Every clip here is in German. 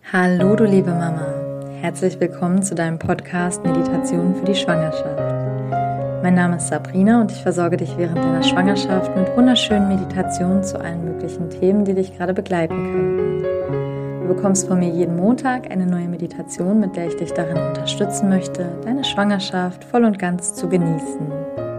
Hallo du liebe Mama, herzlich willkommen zu deinem Podcast Meditation für die Schwangerschaft. Mein Name ist Sabrina und ich versorge dich während deiner Schwangerschaft mit wunderschönen Meditationen zu allen möglichen Themen, die dich gerade begleiten könnten. Du bekommst von mir jeden Montag eine neue Meditation, mit der ich dich darin unterstützen möchte, deine Schwangerschaft voll und ganz zu genießen.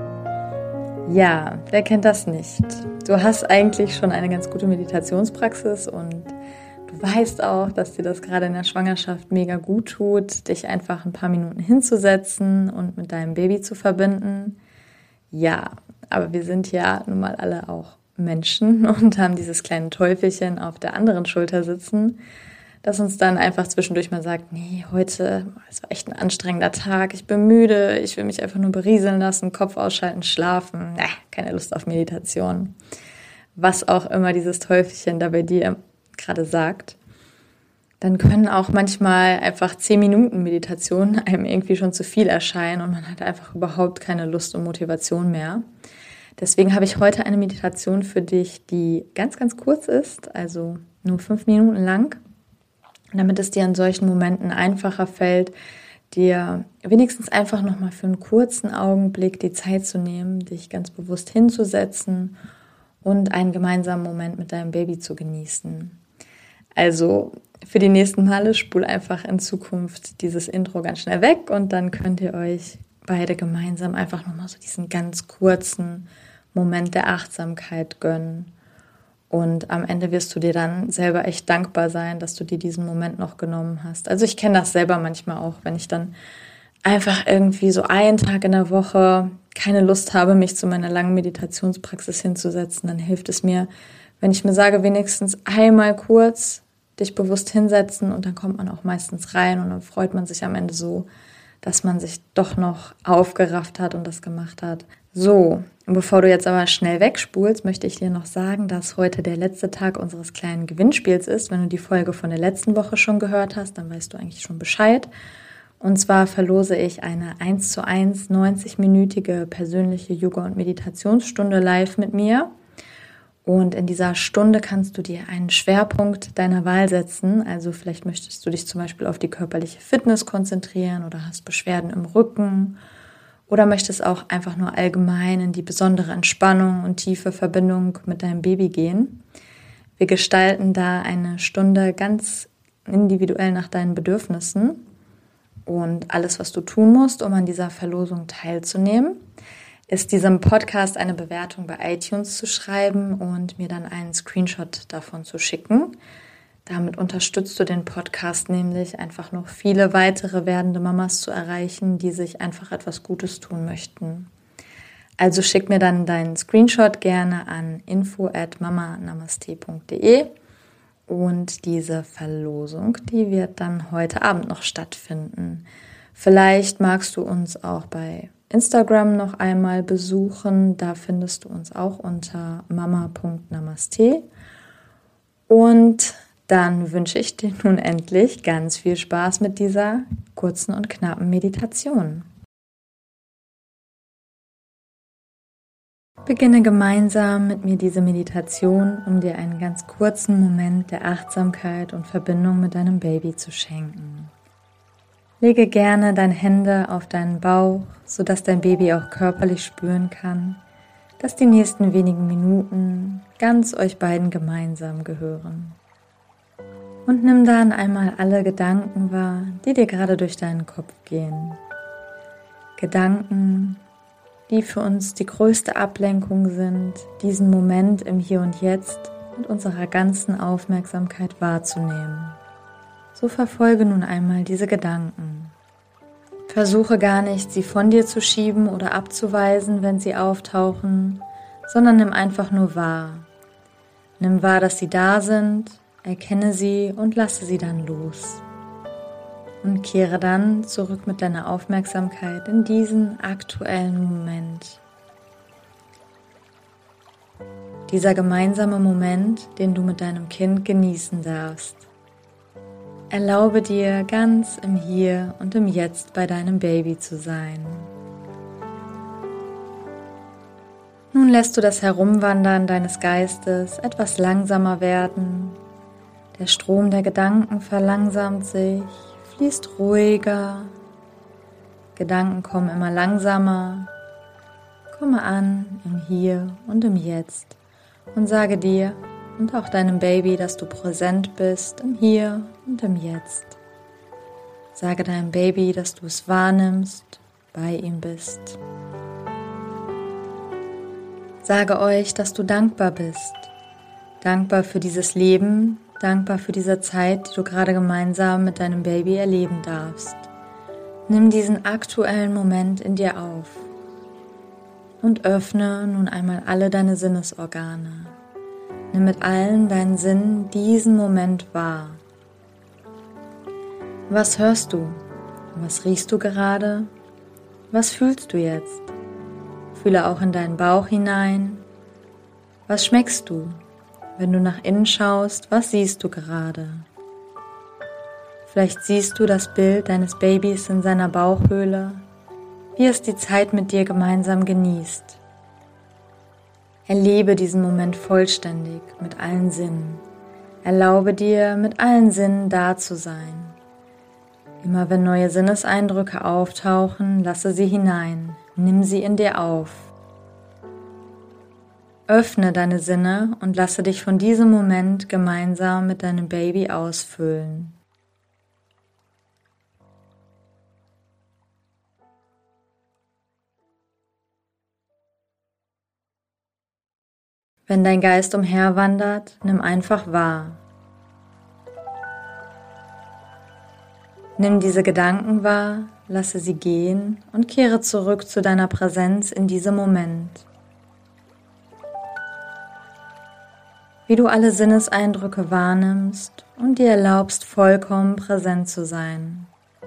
Ja, wer kennt das nicht? Du hast eigentlich schon eine ganz gute Meditationspraxis und du weißt auch, dass dir das gerade in der Schwangerschaft mega gut tut, dich einfach ein paar Minuten hinzusetzen und mit deinem Baby zu verbinden. Ja, aber wir sind ja nun mal alle auch Menschen und haben dieses kleine Teufelchen auf der anderen Schulter sitzen, das uns dann einfach zwischendurch mal sagt, nee, heute, es war echt ein anstrengender Tag, ich bin müde, ich will mich einfach nur berieseln lassen, Kopf ausschalten, schlafen, keine Lust auf Meditation. Was auch immer dieses Teufelchen da bei dir gerade sagt, dann können auch manchmal einfach 10 Minuten Meditation einem irgendwie schon zu viel erscheinen und man hat einfach überhaupt keine Lust und Motivation mehr. Deswegen habe ich heute eine Meditation für dich, die ganz, ganz kurz ist, also nur 5 Minuten lang, damit es dir in solchen Momenten einfacher fällt, dir wenigstens einfach nochmal für einen kurzen Augenblick die Zeit zu nehmen, dich ganz bewusst hinzusetzen und einen gemeinsamen Moment mit deinem Baby zu genießen. Also für die nächsten Male spul einfach in Zukunft dieses Intro ganz schnell weg und dann könnt ihr euch beide gemeinsam einfach nochmal so diesen ganz kurzen Moment der Achtsamkeit gönnen. Und am Ende wirst du dir dann selber echt dankbar sein, dass du dir diesen Moment noch genommen hast. Also ich kenne das selber manchmal auch, wenn ich dann einfach irgendwie so einen Tag in der Woche keine Lust habe, mich zu meiner langen Meditationspraxis hinzusetzen, dann hilft es mir, wenn ich mir sage, wenigstens einmal kurz dich bewusst hinsetzen und dann kommt man auch meistens rein und dann freut man sich am Ende so, dass man sich doch noch aufgerafft hat und das gemacht hat. So, und bevor du jetzt aber schnell wegspulst, möchte ich dir noch sagen, dass heute der letzte Tag unseres kleinen Gewinnspiels ist. Wenn du die Folge von der letzten Woche schon gehört hast, dann weißt du eigentlich schon Bescheid. Und zwar verlose ich eine 1:1 90-minütige persönliche Yoga- und Meditationsstunde live mit mir. Und in dieser Stunde kannst du dir einen Schwerpunkt deiner Wahl setzen. Also vielleicht möchtest du dich zum Beispiel auf die körperliche Fitness konzentrieren oder hast Beschwerden im Rücken oder möchtest auch einfach nur allgemein in die besondere Entspannung und tiefe Verbindung mit deinem Baby gehen. Wir gestalten da eine Stunde ganz individuell nach deinen Bedürfnissen und alles, was du tun musst, um an dieser Verlosung teilzunehmen, ist diesem Podcast eine Bewertung bei iTunes zu schreiben und mir dann einen Screenshot davon zu schicken. Damit unterstützt du den Podcast nämlich, einfach noch viele weitere werdende Mamas zu erreichen, die sich einfach etwas Gutes tun möchten. Also schick mir dann deinen Screenshot gerne an info@mamanamaste.de und diese Verlosung, die wird dann heute Abend noch stattfinden. Vielleicht magst du uns auch bei Instagram noch einmal besuchen, da findest du uns auch unter mama.namaste. Und dann wünsche ich dir nun endlich ganz viel Spaß mit dieser kurzen und knappen Meditation. Beginne gemeinsam mit mir diese Meditation, um dir einen ganz kurzen Moment der Achtsamkeit und Verbindung mit deinem Baby zu schenken. Lege gerne deine Hände auf deinen Bauch, sodass dein Baby auch körperlich spüren kann, dass die nächsten wenigen Minuten ganz euch beiden gemeinsam gehören. Und nimm dann einmal alle Gedanken wahr, die dir gerade durch deinen Kopf gehen. Gedanken, die für uns die größte Ablenkung sind, diesen Moment im Hier und Jetzt mit unserer ganzen Aufmerksamkeit wahrzunehmen. So verfolge nun einmal diese Gedanken. Versuche gar nicht, sie von dir zu schieben oder abzuweisen, wenn sie auftauchen, sondern nimm einfach nur wahr. Nimm wahr, dass sie da sind, erkenne sie und lasse sie dann los. Und kehre dann zurück mit deiner Aufmerksamkeit in diesen aktuellen Moment. Dieser gemeinsame Moment, den du mit deinem Kind genießen darfst. Erlaube dir, ganz im Hier und im Jetzt bei deinem Baby zu sein. Nun lässt du das Herumwandern deines Geistes etwas langsamer werden, Der Strom der Gedanken verlangsamt sich, fließt ruhiger. Gedanken kommen immer langsamer. Komme an im Hier und im Jetzt und sage dir und auch deinem Baby, dass du präsent bist im Hier und im Jetzt. Sage deinem Baby, dass du es wahrnimmst, bei ihm bist. Sage euch, dass du dankbar bist. Dankbar für dieses Leben, dankbar für diese Zeit, die du gerade gemeinsam mit deinem Baby erleben darfst. Nimm diesen aktuellen Moment in dir auf und öffne nun einmal alle deine Sinnesorgane. Nimm mit allen deinen Sinnen diesen Moment wahr. Was hörst du? Was riechst du gerade? Was fühlst du jetzt? Fühle auch in deinen Bauch hinein. Was schmeckst du? Wenn du nach innen schaust, was siehst du gerade? Vielleicht siehst du das Bild deines Babys in seiner Bauchhöhle, wie es die Zeit mit dir gemeinsam genießt. Erlebe diesen Moment vollständig mit allen Sinnen. Erlaube dir, mit allen Sinnen da zu sein. Immer wenn neue Sinneseindrücke auftauchen, lasse sie hinein, nimm sie in dir auf. Öffne deine Sinne und lasse dich von diesem Moment gemeinsam mit deinem Baby ausfüllen. Wenn dein Geist umherwandert, nimm einfach wahr. Nimm diese Gedanken wahr, lasse sie gehen und kehre zurück zu deiner Präsenz in diesem Moment. Wie du alle Sinneseindrücke wahrnimmst und dir erlaubst, vollkommen präsent zu sein.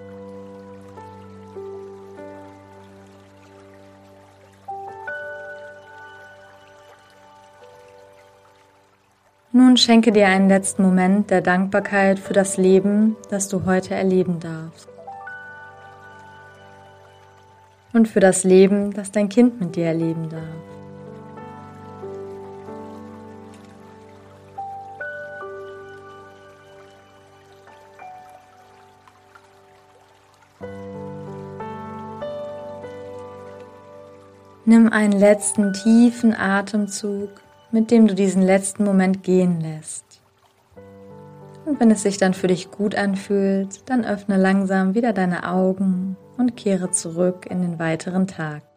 Nun schenke dir einen letzten Moment der Dankbarkeit für das Leben, das du heute erleben darfst. Und für das Leben, das dein Kind mit dir erleben darf. Nimm einen letzten tiefen Atemzug, mit dem du diesen letzten Moment gehen lässt. Und wenn es sich dann für dich gut anfühlt, dann öffne langsam wieder deine Augen und kehre zurück in den weiteren Tag.